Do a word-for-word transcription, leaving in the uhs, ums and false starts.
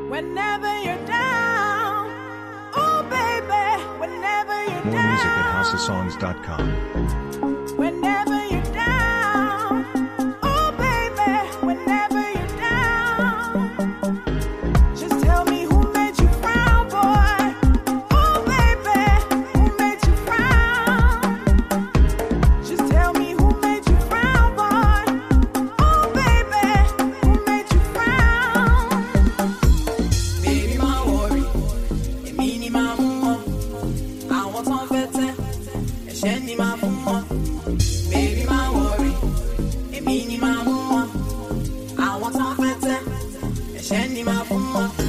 Whenever you're down, oh baby, whenever you're More down. music at house of songs dot com. Whenever you're down, oh baby, whenever you're down, just tell me who made you frown, boy. Oh baby, who made you frown? Just tell me who made you frown, boy. Oh baby, who made you frown? Baby, my worry, it mean my mama. I want some better, and send my mama. Baby, my worry, it mean my mama. I want some better, and send my mama.